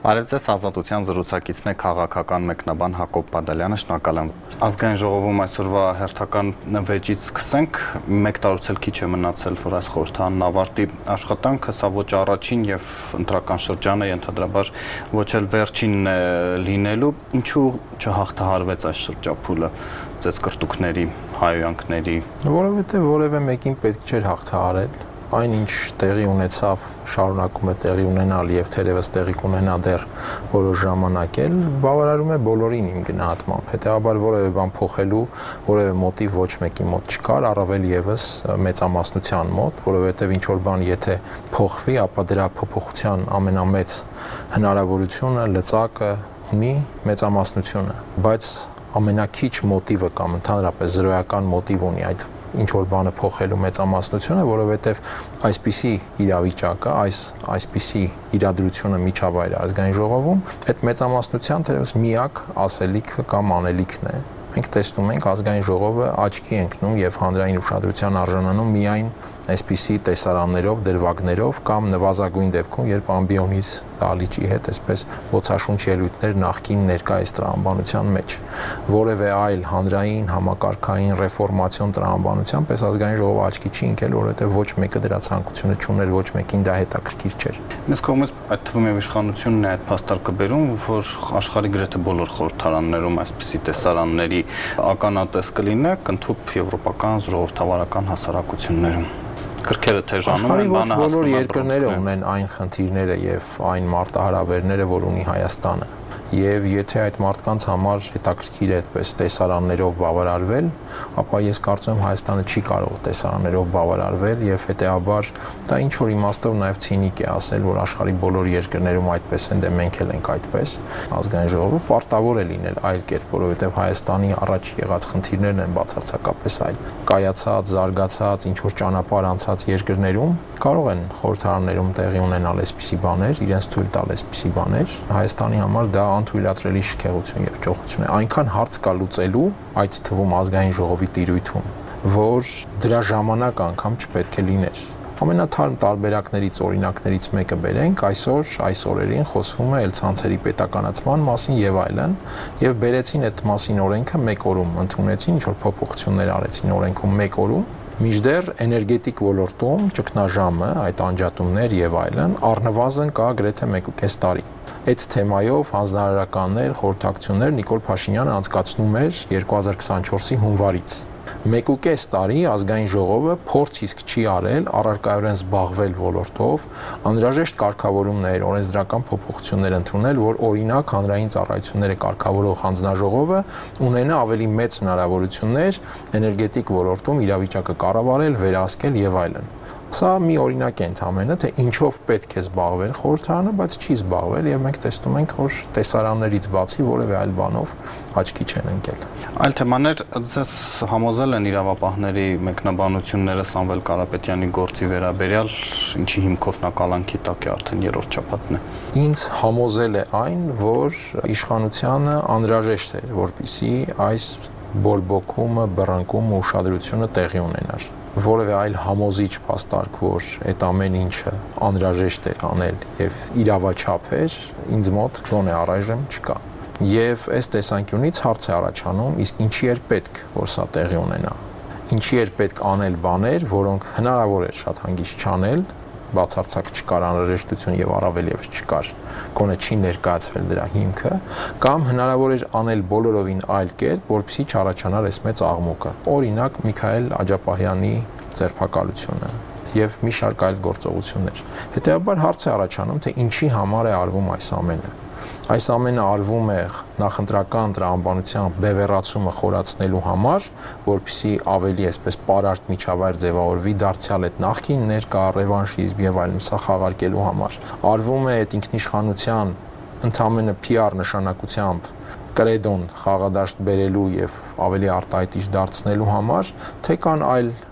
Բարև ձեզ, Ազատության զրուցակիցն է քաղաքական մեկնաբան Հակոբ Բադալյանը, շնորհակալ եմ։ Ազգային ժողովում այսօրվա հերթական վեճից սկսենք, 1 տարուց էլ քիչ է մնացել, որ այս խորհրդանն ավարտի աշխատանքը, սա ոչ առաջին եւ ընտրական շրջանը ենթադրաբար ոչ էլ վերջինն է լինելու, ինչու չհաղթահարվեց այս շրջափուլը ձեզ կրտուկների, հայոյանքների։ Որովհետեւ որևէ մեկին պետք չէր հաղթահարել։ Այնինչ տեղի ունեցավ, շարունակում է տեղի ունենալ եւ թերևս տեղի կունենա դեռ որոշ ժամանակ էլ, բավարարում է բոլորին իմ գնահատմամբ։ Հետեւաբար որևէ բան փոխելու որևէ մոտիվ ոչ մեկի մոտ չկար, առավել եւս մեծամասնության մոտ, որովհետեւ ինչ որ բան եթե փոխվի, ապա դրա փոփոխության ամենամեծ հնարավորությունը լծակը ունի մեծամասնությունը, բայց ամենակիչ մոտիվը կամ ընդհանրապես զրոյական մոտիվ ունի այդ ինչ որ բանը փոխելու մեծամասնությունը, որովհետև այսպիսի իրավիճակը, այսպիսի իրադրությունը միջավայրը ազգային ժողովում, այդ մեծամասնության թերևս միակ ասելիքը կամ անելիքն է։ Մենք տեսնում ենք ազգային ժողովը աչքի ընկնում եւ հանրային ուշադրության արժանանում միայն այսպիսի տեսարաններով, դրվագներով կամ նվազագույն դեպքում, երբ ամբիոնից դալիճի հետ այսպես ոցաշունչ ելույթներ նախքին ներկայիս տրամաբանության մեջ որևէ այլ հանրային համակարգային ռեֆորմացիոն տրամաբանության պես ազգային ժողովը աչքի չի ընկել, որովհետև ոչ մեկը դրա ցանկությունը չուներ, ոչ մեկին դա հետաքրքիր չէր։ Մյուս կողմից այդ թվում է իշխանությունն է այդ փաստարկը բերում, որ աշխարհի գրեթե բոլոր խորհրդարաններում այսպիսի տեսարանների ականատես կլինեք, ընդհանուր եվրոպական ժողովրդավարական հասարակություններում։ Կրկերը թեժանում են, բանը բոլոր երկրները ունեն այն խնդիրները եւ այն մարտահրավերները, որ ունի Հայաստանը։ Եվ եթե այդ մարդկանց համար հետաքրքիր է այդպես տեսարաններով բավարարվել, ապա ես կարծում եմ Հայաստանը չի կարող տեսարաններով բավարարվել եւ հետեւաբար դա ինչ որ իմաստով նաեւ ցինիկ է ասել, որ աշխարհի բոլոր երկրներում այդպես են, դե մենք էլ ենք այդպես։ Ազգային ժողովը պարտավոր է լինել այլ կերպ, որովհետեւ Հայաստանի առաջ եղած խնդիրներն են բացարձակապես այլ։ Կայացած, զարգացած, ինչ որ ճանապարհ անցած երկրներում կարող են խորհրդարաններում տեղի ունենալ այսպիսի բաներ, իրենց թույլ տալ այսպիսի բաներ։ Հայաստանի համար դա անթույլատրելի շքեղություն եւ ճոխություն է, այնքան հարց կա լուծելու այդ թվում ազգային ժողովի տիրույթում, որ դրա ժամանակ անգամ չպետք է լիներ։ Ամենաթարմ տարբերակներից օրինակներից մեկը բերենք, այս օրերին խոսվում է ել ցանցերի պետականացման մասին եւ այլն, եւ բերեցին այդ մասին օրենքը 1 օրում ընդունեցին, ինչ որ փոփոխություններ արեցին օրենքում 1 օրում, մինչդեռ էներգետիկ ոլորտում ճգնաժամը, այդ անջատումներ եւ այլն առնվազն կա գրեթե 1.5 տարի։ Այդ թեմայով հանձնարարականներ, խորհրդակցություններ Նիկոլ Փաշինյանը անցկացնում էր 2024-ի հունվարից։ 1.5 տարի ազգային ժողովը փորձ իսկ չի արել առարկայորեն զբաղվել ոլորտով, անհրաժեշտ կարգավորումներ, օրենսդրական փոփոխություններ ընդունել, որ օրինակ հանրային ծառայությունները կարգավորող հանձնաժողովը ունենա ավելի մեծ հնարավորություններ էներգետիկ ոլորտում իրավիճակը կառավարել, վերահսկել եւ այլն։ Սա մի օրինակ է ընդամենը, թե ինչով պետք է զբաղվել խորհրդարանը, բայց չի զբաղվել եւ մենք տեսնում ենք, որ տեսարաններից բացի որևէ այլ բանով աչքի չեն ընկել։ Այլ թեմաներ ձեզ համոզել են իրավապահների մեկնաբանությունները Սամվել Կարապետյանի գործի վերաբերյալ, ինչի հիմքով նա կալանքի տակ է արդեն 3-րդ շաբաթն է։ Ինձ համոզել է այն, որ իշխանությանը անհրաժեշտ էր, որպեսզի այս բորբոքումը, բռնկումը, ուշադրությունը տեղի ունենար։ Որևէ այլ համոզիչ փաստարկ, որ այդ ամեն ինչը անհրաժեշտ էր անել եւ իրավաչափ էր, ինձ մոտ գոնե առայժմ չկա։ Եվ այս տեսանկյունից հարց է առաջանում, իսկ ինչի էր պետք, որ սա տեղի ունենա։ Ինչի էր պետք անել բաներ, որոնք հնարավոր էր շատ հանգիստ չանել, բացարձակ չկար անհրաժեշտություն եւ առավել եւս չկար, գոնե չի ներկայացվել դրա հիմքը, կամ հնարավոր էր անել բոլորովին այլ կերպ, որպեսզի չառաջանար այս մեծ աղմուկը։ Օրինակ Միքայել Աջափահյանի ձերբակալությունը եւ մի շարք այլ գործողություններ։ Հետեւաբար հարց է առաջանում, թե ինչի համար է արվում այս ամենը։ Այս ամենը արվում է նախընտրական տրամաբանության բևեռացումը խորացնելու համար, որպեսզի ավելի այսպես պարարտ միջավայր ձևավորվի դարձյալ այդ նախկին ներկա ռևանշիզմ եւ այլն սա խաղարկելու համար։ Արվում է այդ ինքնիշխանության ընդամենը PR նշանակությամբ կրեդոն խաղադաշտ բերելու եւ ավելի արտահայտիչ դարձնելու համար, թե կան այլ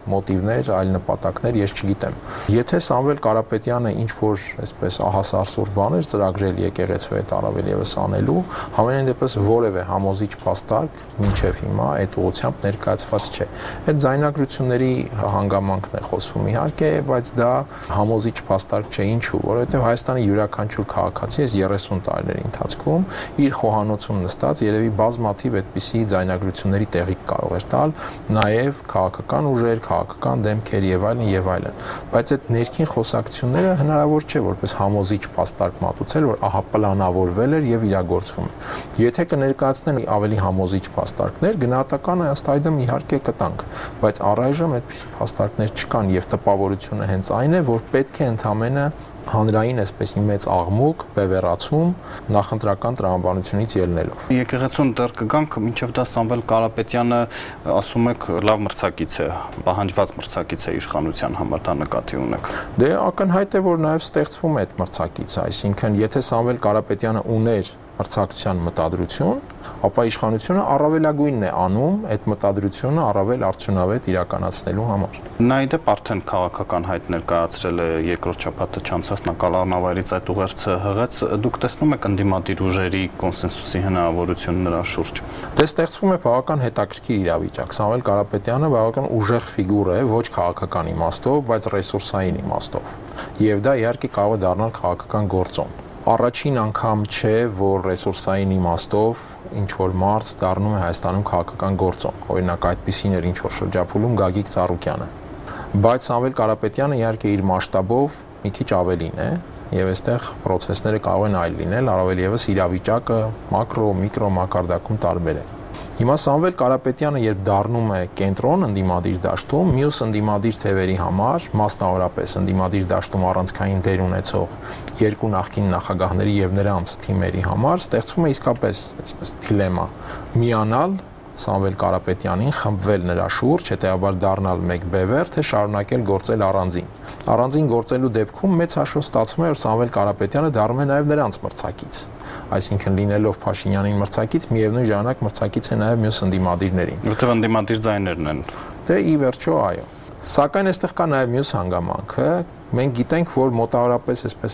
մոտիվներ, այլ նպատակներ, ես չգիտեմ։ Եթե Սամվել Կարապետյանը ինչ որ այսպես ահասարսուր բաներ ծրագրել եկեղեցու հետ առավել եւս անելու, համենայն դեպս որևէ համոզիչ փաստարկ մինչև հիմա այդ ուղղությամբ ներկայացված չէ։ Այդ ձայնագրությունների հանգամանքն է խոսվում իհարկե, բայց դա համոզիչ փաստարկ չէ, ինչու, որովհետեւ Հայաստանի յուրաքանչյուր քաղաքացի այս 30 տարիների ընթացքում իր խոհանոցում նստած երևի բազմաթիվ այդպիսի ձայնագրությունների տեղիք կարող էր տալ, նաև քաղաքական ուժեր, քաղաքական դեմքեր եւ այլն եւ այլն, բայց այդ ներքին խոսակցությունները հնարավոր չէ որպես համոզիչ փաստարկ մատուցել, որ ահա պլանավորվել էր եւ իրագործվում է։ Եթե կներկայացնեն ավելի համոզիչ փաստարկներ, գնահատականը ըստ այդմ իհարկե կտանք, բայց առայժմ այդպիսի փաստարկներ չկան եւ տպավորությունը հենց այն է, որ պետք է ընդամենը հանրային այսպես մեծ աղմուկ, բևեռացում նախընտրական տրամաբանությունից ելնելով։ Եկեղեցուն դեռ կգանք, մինչև դա Սամվել Կարապետյանը ասում եք լավ մրցակից է, պահանջված մրցակից է իշխանության համար, դա նկատի ունեք։ Դե ակնհայտ է, որ նաև ստեղծվում է այդ մրցակիցը, այսինքն եթե Սամվել Կարապետյանը ուներ մրցակցության մտադրություն, ապա իշխանությունը առավելագույնն է անում այդ մտադրությունը առավել արդյունավետ իրականացնելու համար։ Նայդեպ արդեն քաղաքական հայտ ներկայացրել է երկրորդ շաբաթը չանցած Կալանավայրից այդ ուղերձը հղեց, դուք տեսնում եք ընդդիմադիր ուժերի կոնսենսուսի հնարավորություն նրա շուրջ։ Դե ստեղծվում է բավական հետաքրքիր իրավիճակ։ Սամվել Կարապետյանը բավական ուժեղ ֆիգուր է, ոչ քաղաքական իմաստով, բայց ռեսուրսային իմաստով։ Եվ դա իհարկե կարող է դառնալ քաղաքական գործոն։ Առաջին անգամ չէ, որ ռեսուրսային իմաստով ինչ որ մարդ դառնում է Հայաստանում քաղաքական գործոն։ Օրինակ այդպիսին էր ինչ որ շրջափուլում Գագիկ Ծառուկյանը։ Բայց Սամվել Կարապետյանը իհարկե իր մասշտաբով մի քիչ ավելին է, եւ այստեղ process-ները կարող են այլ լինել, առավել եւս իրավիճակը մակրո, միկրո մակարդակում տարբեր է։ Հիմա Սամվել Կարապետյանը երբ դառնում է կենտրոն ընդդիմադիր դաշտում, մյուս ընդդիմադիր թևերի համար, մասնավորապես ընդդիմադիր դաշտում առանցքային դեր ունեցող երկու նախկին նախագահների եւ նրանց թիմերի համար ստեղծվում է իսկապես այսպես դիլեմա՝ միանալ Սամվել Կարապետյանին, խմբվել նրա շուրջ, հետեւաբար դառնալ մեկ բևեռ, թե շարունակել գործել առանձին։ Առանձին գործելու դեպքում մեծ հաշվով ստացվում է, որ Սամվել Կարապետյանը դառնում է նաև նրանց մրցակից։ Այսինքն լինելով Փաշինյանին մրցակից, միևնույն ժամանակ մրցակից է նաև մյուս ընդդիմադիրներին։ Որտեղ ընդդիմադիր ձայներն են։ Դե ի վերջո այո։ Սակայն այստեղ կա նաև մյուս հանգամանքը, մենք գիտենք, որ մոտավորապես այսպես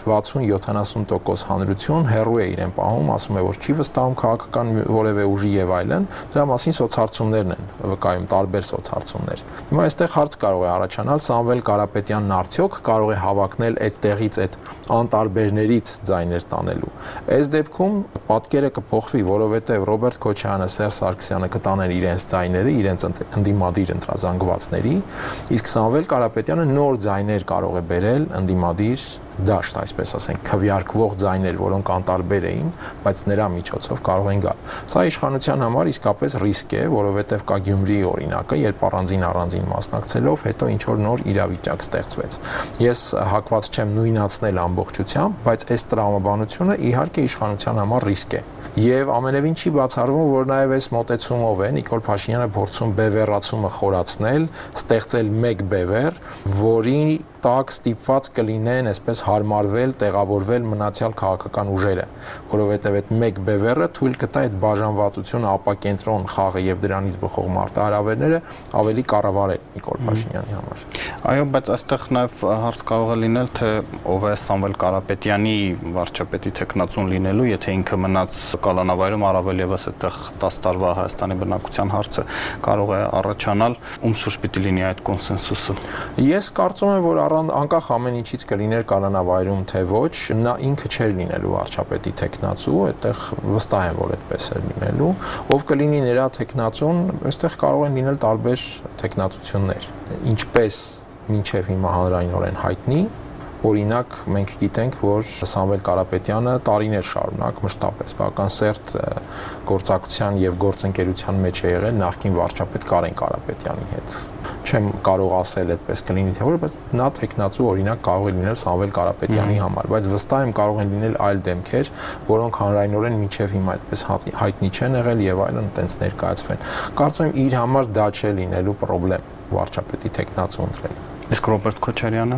60-70% հանրություն հեռու է իրեն պահում, ասում է, որ չի վստահում քաղաքական որևէ ուժի եւ այլն, դրա մասին սոցհարցումներն են վկայում, տարբեր սոցհարցումներ։ Հիմա այստեղ հարց կարող է առաջանալ, Սամվել Կարապետյանն արդյոք կարող է հավակնել այդ տեղից այդ անտարբերներից ձայներ տանելու։ Այս դեպքում պատկերը կփոխվի, որովհետեւ Ռոբերտ Քոչարյանը, Սերժ Սարգսյանը կտանեն իրենց ձայները, իրենց ընդդիմադիր ընտրազանգվածների, իսկ Սամվել Կարապետյանը նոր ձայներ կարող է բերել ընդդիմադիր դաշտ, այսպես ասենք, քվեարկվող ձայներ, որոնք անտարբեր էին, բայց նրա միջոցով կարող են գալ։ Սա իշխանության համար իսկապես ռիսկ է, որովհետև կա Գյումրիի օրինակը, երբ առանձին մասնակցելով հետո ինչ որ նոր իրավիճակ ստեղծվեց։ Ես հակված չեմ նույնացնել ամբողջությամբ, բայց այս տրամաբանությունը իհարկե իշխանության համար ռիսկ է։ Եվ ամենևին չի բացառվում, որ նաև այս մոտեցումով է Նիկոլ Փաշինյանը փորձում բևեռացումը խորացնել, ստեղծել մեկ բևեռ, որի տակ ստիպված կլինեն այսպես հարմարվել, տեղավորվել մնացյալ քաղաքական ուժերը, որովհետև այդ մեկ բևեռը թույլ կտա այդ բաժանվածությունը ապակենտրոն խաղը եւ դրանից բխող մարտահրավերները ավելի կառավարել Նիկոլ Փաշինյանի համար։ Այո, բայց այստեղ նաև հարց կարող է լինել, թե ով է Սամվել Կարապետյանի վարչապետի տեխնացուն լինելու, եթե ինքը մնաց Կալանավայրում, առավել եւս այդտեղ 10 տարվա Հայաստանի բնակության հարցը կարող է առաջանալ, ում շուրջ պիտի լինի այդ կոնսենսուսը։ Ես կարծում եմ, որ անկախ ամեն ինչից կլիներ Կալանավայրում թե ոչ, նա ինքը չէր լինելու վարչապետի տեխնացու, այդտեղ վստահ եմ, որ այդպես է լինելու, ով կլինի նրա տեխնացուն, այստեղ կարող են լինել տարբեր տեխնացություններ, ինչպես մինչև հիմա հանրայնորեն հայտնի։ Օրինակ մենք գիտենք, որ Սամվել Կարապետյանը տարիներ շարունակ մշտապես բավական սերտ գործակցության եւ գործընկերության մեջ է եղել նախկին վարչապետ Կարեն Կարապետյանի հետ։ Չեմ կարող ասել այդպես կլինի թե որ, բայց նա տեխնացու օրինակ կարող է լինել Սամվել Կարապետյանի համար, բայց վստահ եմ կարող են լինել այլ դեմքեր, որոնք հանրայնորեն մինչև հիմա այդպես հայտնի չեն եղել եւ այլն տենց ներկայացվեն։ Կարծում եմ իր համար դա չէ լինելու խնդրեմ վարչապետի տեխնացու ընտրելը։ Իսկ Ռոբերտ Քոչարյանը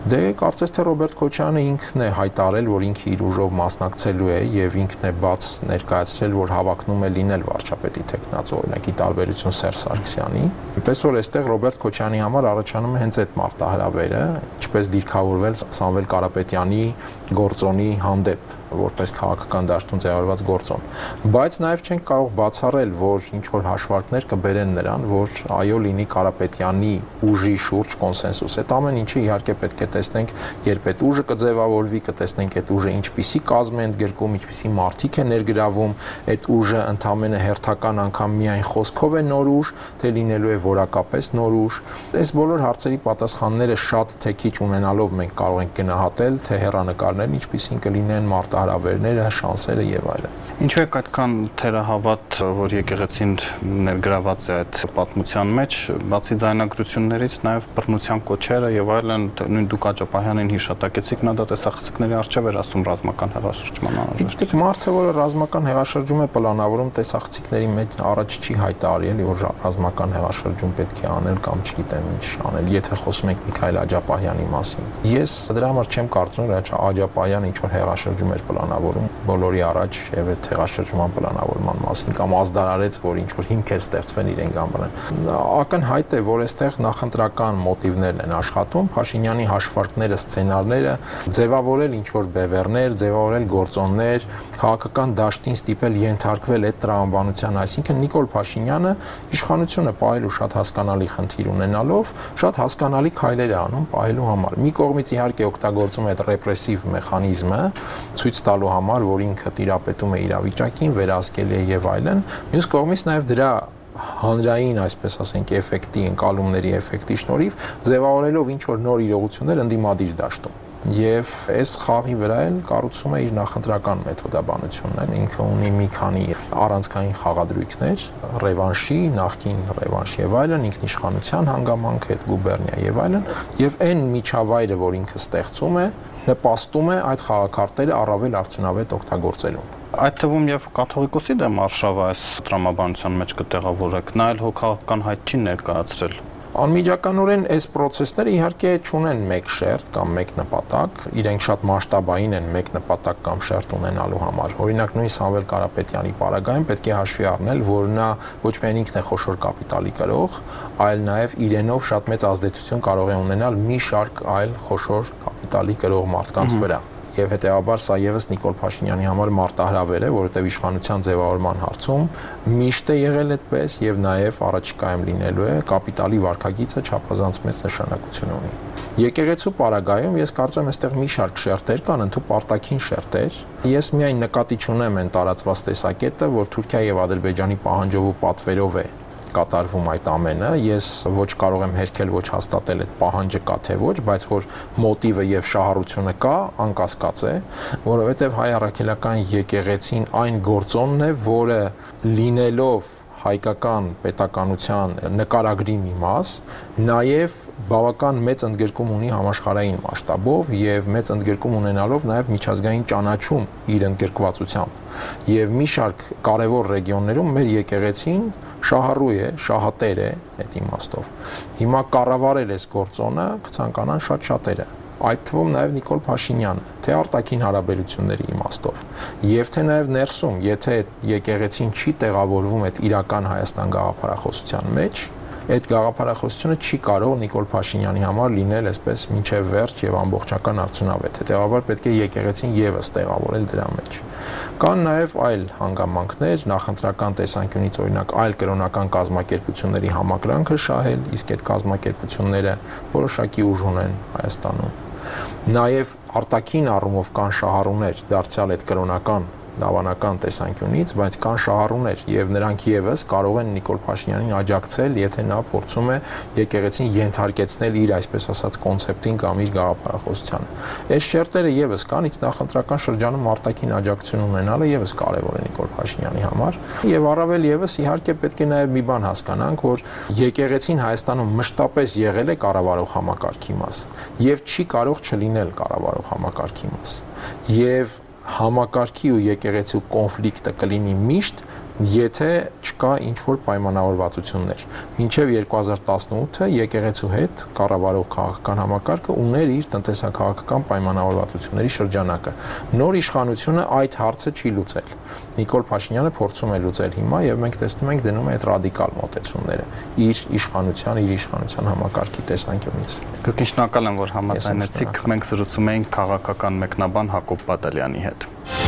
Դե կարծես թե Ռոբերտ Քոչյանը ինքն է հայտարարել, որ ինքը իր ուժով մասնակցելու է եւ ինքն է բաց ներկայացրել, որ հավակնում է լինել վարչապետի տեխնացու, օրինակ ի տարբերություն Սերժ Սարգսյանի։ Այնպես որ այստեղ Ռոբերտ Քոչյանի համար առաջանում է հենց այդ մարտահրավերը, ինչպես դիրքավորվել Սամվել Կարապետյանի գործոնի հանդեպ որպես քաղաքական դաշտում ձևավորված գործոն, բայց նաև չենք կարող բացառել, որ ինչ որ հաշվարկներ կբերեն նրան, որ այո լինի Կարապետյանի ուժի շուրջ կոնսենսուս։ Այդ ամեն ինչը իհարկե պետք է տեսնենք, երբ այդ ուժը կձևավորվի, կտեսնենք այդ ուժը ինչպիսի կազմ է ընդգրկում, ինչպիսի մարդիկ է ներգրավում, այդ ուժը ընդամենը հերթական անգամ միայն խոսքով է նոր ուժ, թե լինելու է որակապես նոր ուժ։ Այս բոլոր հարցերի պատասխանները շատ թե քիչ ունենալով մենք կարող ենք գնահատել, թե հեռանկարներն ինչպիսին կլինեն, մարտահրավերները, շանսերը եւ այլն։ Ինչու է այդքան թերահավատ, որ եկեղեցին ներգրաված է այդ պատմության մեջ, բացի ձայնագրություններից, նաև բռնության կոչերը եւ այլն, նույն դուք Աջապահյանին հիշատակեցիք, նա դա տեսախցիկների առջև էր ասում ռազմական հեղաշրջման անհրաժեշտություն։ Իսկ մարդը, որը ռազմական հեղաշրջում է պլանավորում, տեսախցիկների մեջ առաջ չի հայտարարել, որ ռազմական հեղաշրջում պետք է անել կամ չգիտեմ ինչ անել, եթե խոսում ենք Միքայել Աջապահյանի մասին։ Ես դրա համար չեմ կարծում, որ Աջապահյանը ինչ որ հեղաշրջում էր պլանավորում բոլորի առաջ եւ այդ հեղաշրջման պլանավորման մասին կամ ազդարարեց, որ ինչ որ հիմքեր ստեղծվեն իրեն գամբրեն։ Ակնհայտ է, որ այստեղ նախընտրական մոտիվներն են աշխատում, Փաշինյանի հաշվարկները, սցենարները, ձևավորել ինչ որ բևեռներ, ձևավորել գործոններ, քաղաքական դաշտին ստիպել ենթարկվել այդ տրամաբանության, այսինքն Նիկոլ Փաշինյանը իշխանությունը պահելու շատ հասկանալի խնդիր ունենալով, շատ հասկանալի քայլեր է անում պահելու համար։ Մի կողմից իհարկե օգտագործում է այդ ռեպրեսիվ մեխանիզմը, ցույց տալու համար, որ ինքը տիրապետում է իրավիճակին, վերահսկելի է եւ այլն, մյուս կողմից նաեւ դրա հանրային, այսպես ասենք, էֆեկտի, ընկալումների էֆեկտի շնորհիվ ձևավորելով ինչ որ նոր իրողություններ ընդդիմադիր դաշտում։ Եվ այս խաղի վրա էլ կառուցում է իր նախընտրական մեթոդաբանությունն, ինքը ունի մի քանի առանցքային խաղադրույքներ, ռևանշի, նախկին ռևանշ եւ այլն, ինքնիշխանության հանգամանք, այդ գուբերնիա եւ այլն, եւ այն միջավայրը, որ ինքը ստեղծում է, նպաստում է այդ խաղակարտերը առավել արդյունավետ օգտագործելուն։ Այդ թվում եւ կաթողիկոսի դեմ արշավը այս տրամաբանության մեջ կտեղավորեք, նա էլ հոգական հայտ չի ներկայացրել։ Անմիջականորեն այս process-ները իհարկե չունեն մեկ շերտ կամ մեկ նպատակ, իրենք շատ մասշտաբային են մեկ նպատակ կամ շերտ ունենալու համար։ Օրինակ նույն Սամվել Կարապետյանի պարագայում պետք է հաշվի առնել, որ նա ոչ միայն ինքն է խոշոր կապիտալի կրող, այլ նաև իրենով շատ մեծ ազդեցություն կարող է ունենալ մի շարք այլ խոշոր կապիտալի կրող մարդկանց վրա։ Եվ հետեւաբար սա եւս Նիկոլ Փաշինյանի համար մարտահրավեր է, որովհետեւ իշխանության ձևավորման հարցում միշտ է եղել այդպես եւ նաեւ առաջիկայում լինելու է, կապիտալի վարկագիծը չափազանց մեծ նշանակություն ունի։ Եկեղեցու պարագայում ես կարծում եմ այստեղ մի շարք շերտեր կան, ընդհանուր արտաքին շերտեր։ Ես միայն նկատի չունեմ այն տարածված տեսակետը, որ Թուրքիա եւ Ադրբեջանի պահանջով ու պատվերով է կատարվում այդ ամենը, ես ոչ կարող եմ հերքել, ոչ հաստատել այդ պահանջը կա թե ոչ, բայց որ մոտիվը եւ շահառությունը կա, անկասկած է, որովհետեւ հայ առաքելական եկեղեցին այն գործոնն է, որը լինելով հայկական պետականության նկարագրի մի մաս, նաև բավական մեծ ընդգրկում ունի համաշխարհային մասշտաբով եւ մեծ ընդգրկում ունենալով նաև միջազգային ճանաչում իր ընդգրկվածությամբ։ Եվ մի շարք կարևոր ռեգիոններում մեր եկեղեցին շահառու է, շահատեր է այդ իմաստով։ Հիմա կառավարել այս գործոնը կցանկանան շատ շատերը։ Այդ թվում նաև Նիկոլ Փաշինյանը, թե արտաքին հարաբերությունների իմաստով, եւ թե նաև ներսում, եթե եկեղեցին չի տեղավորվում այդ իրական Հայաստան գաղափարախոսության մեջ, այդ գաղափարախոսությունը չի կարող Նիկոլ Փաշինյանի համար լինել այսպես մինչև վերջ եւ ամբողջական արդյունավետ։ Հետեւաբար պետք է եկեղեցին եւս տեղավորել դրա մեջ։ Կան նաև այլ հանգամանքներ, նախընտրական տեսանկյունից օրինակ այլ կրոնական կազմակերպությունների համակրանքը շահել, իսկ այդ կազմակերպությունները որոշակի ուժ ունեն Հայաստանում։ Նաև արտաքին առումով կան շահառուներ դարձյալ այդ կրոնական դավանական տեսանկյունից, բայց կան շահառուներ եւ նրանք եւս կարող են Նիկոլ Փաշինյանին աջակցել, եթե նա փորձում է եկեղեցին ենթարկեցնել իր այսպես ասած կոնցեպտին կամ իր գաղափարախոսությանը։ Այս շերտերը եւս կան, իսկ նախընտրական շրջանում արտաքին աջակցություն ունենալը եւս կարեւոր է Նիկոլ Փաշինյանի համար։ Եվ առավել եւս իհարկե պետք է նաեւ մի բան հասկանանք, որ եկեղեցին Հայաստանում մշտապես եղել է կառավարող համակարգի մաս եւ չի կարող չլինել կառավարող համակարգի մաս։ Եվ համակարգի ու եկեղեցու կոնֆլիկտը կլինի միշտ, եթե չկա ինչ-որ պայմանավորվածություններ։ Մինչև 2018-ը եկեղեցու հետ կառավարող քաղաքական համակարգը ուներ իր տնտեսական պայմանավորվածությունների շրջանակը։ Նոր իշխանությունը այդ հարցը չի լուծել։ Նիկոլ Փաշինյանը փորձում է լուծել հիմա եւ մենք տեսնում ենք դնում է այդ ռադիկալ մոտեցումները իր իշխանության համակարգի տեսանկյունից։ Դուք շնորհակալ եմ, որ համաձայնեցիք։ Մենք զրուցում էինք քաղաքական մեկնաբան Հակոբ Բադալյանի հետ։